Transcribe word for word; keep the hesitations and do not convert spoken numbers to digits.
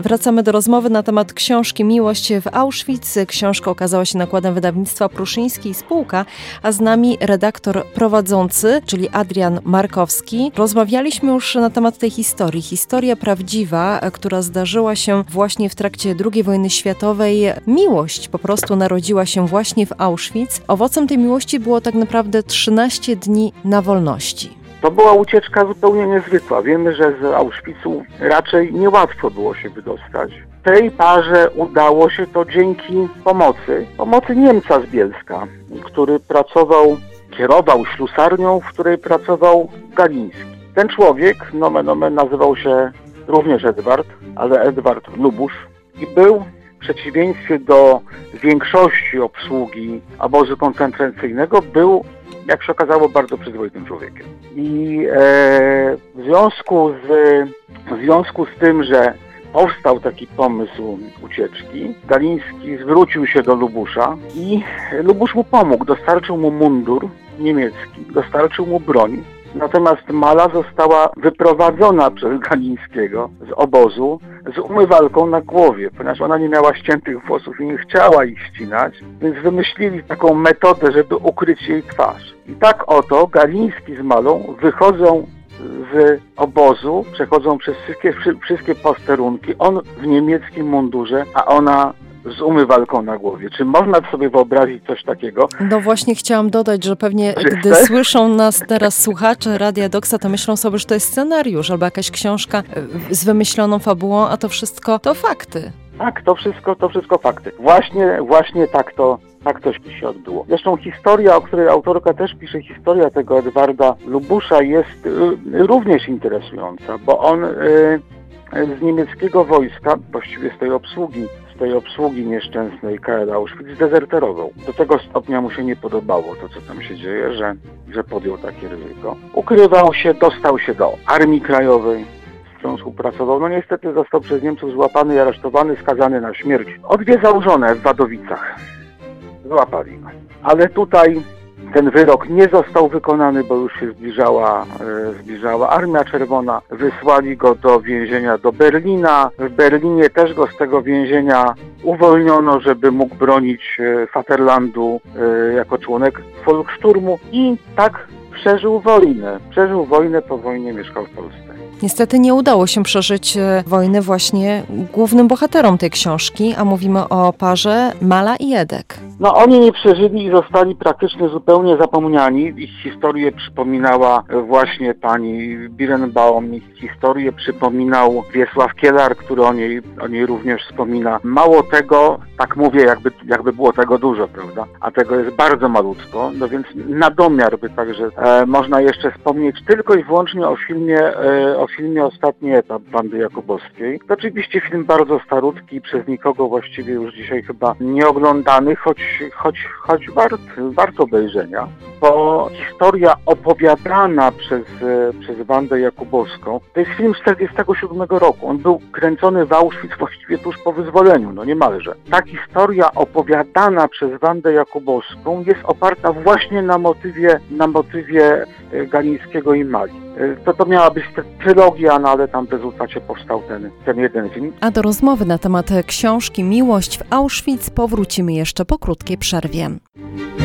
Wracamy do rozmowy na temat książki Miłość w Auschwitz. Książka okazała się nakładem wydawnictwa Pruszyński i Spółka, a z nami redaktor prowadzący, czyli Adrian Markowski. Rozmawialiśmy już na temat tej historii. Historia prawdziwa, która zdarzyła się właśnie w trakcie drugiej wojny światowej. Miłość po prostu narodziła się właśnie w Auschwitz. Owocem tej miłości było tak naprawdę trzynaście dni na wolności. To była ucieczka zupełnie niezwykła. Wiemy, że z Auschwitzu raczej niełatwo było się wydostać. Tej parze udało się to dzięki pomocy, pomocy Niemca z Bielska, który pracował, kierował ślusarnią, w której pracował Galiński. Ten człowiek, nomen omen, nazywał się również Edward, ale Edward Lubusz i był w przeciwieństwie do większości obsługi obozu koncentracyjnego, był, jak się okazało, bardzo przyzwoitym człowiekiem. I e, w związku z, w związku z tym, że powstał taki pomysł ucieczki, Galiński zwrócił się do Lubusza i Lubusz mu pomógł, dostarczył mu mundur niemiecki, dostarczył mu broń. Natomiast Mala została wyprowadzona przez Galińskiego z obozu z umywalką na głowie, ponieważ ona nie miała ściętych włosów i nie chciała ich ścinać, więc wymyślili taką metodę, żeby ukryć jej twarz. I tak oto Galiński z Malą wychodzą z obozu, przechodzą przez wszystkie, wszystkie posterunki, on w niemieckim mundurze, a ona z umywalką na głowie. Czy można sobie wyobrazić coś takiego? No właśnie chciałam dodać, że pewnie Czy gdy chcesz? słyszą nas teraz słuchacze Radia Doksa, to myślą sobie, że to jest scenariusz albo jakaś książka z wymyśloną fabułą, a to wszystko to fakty. Tak, to wszystko, to wszystko fakty. Właśnie, właśnie tak to, tak to się odbyło. Zresztą historia, o której autorka też pisze, historia tego Edwarda Lubusza jest y, również interesująca, bo on y, z niemieckiego wojska, właściwie z tej obsługi, z tej obsługi nieszczęsnej K L Auschwitz zdezerterował. Do tego stopnia mu się nie podobało to, co tam się dzieje, że, że podjął takie ryzyko. Ukrywał się, dostał się do Armii Krajowej, z którą współpracował. No niestety został przez Niemców złapany i aresztowany, skazany na śmierć. Odwiedzał żonę w Wadowicach. Złapali go. Ale tutaj ten wyrok nie został wykonany, bo już się zbliżała, e, zbliżała Armia Czerwona. Wysłali go do więzienia do Berlina. W Berlinie też go z tego więzienia uwolniono, żeby mógł bronić e, Vaterlandu e, jako członek Volkssturmu. I tak przeżył wojnę. Przeżył wojnę, po wojnie mieszkał w Polsce. Niestety nie udało się przeżyć wojny właśnie głównym bohaterom tej książki, a mówimy o parze Mala i Edek. No oni nie przeżyli i zostali praktycznie zupełnie zapomniani. Ich historię przypominała właśnie pani Birnbaum, ich historię przypominał Wiesław Kielar, który o niej, o niej również wspomina. Mało tego, tak mówię, jakby, jakby było tego dużo, prawda? A tego jest bardzo malutko, no więc na domiar by także e, można jeszcze wspomnieć tylko i wyłącznie o filmie, e, o filmie Ostatni etap Wandy Jakubowskiej. To oczywiście film bardzo starutki, przez nikogo właściwie już dzisiaj chyba nie oglądany, choć, choć, choć wart, wart obejrzenia, bo historia opowiadana przez, przez Wandę Jakubowską to jest film z czterdziestego siódmego roku. On był kręcony w Auschwitz właściwie tuż po wyzwoleniu, no niemalże. Ta historia opowiadana przez Wandę Jakubowską jest oparta właśnie na motywie, na motywie Galińskiego i Mali. To, to miała być trylogia, no ale tam w rezultacie powstał ten, ten jeden film. A do rozmowy na temat książki Miłość w Auschwitz powrócimy jeszcze po krótkiej przerwie.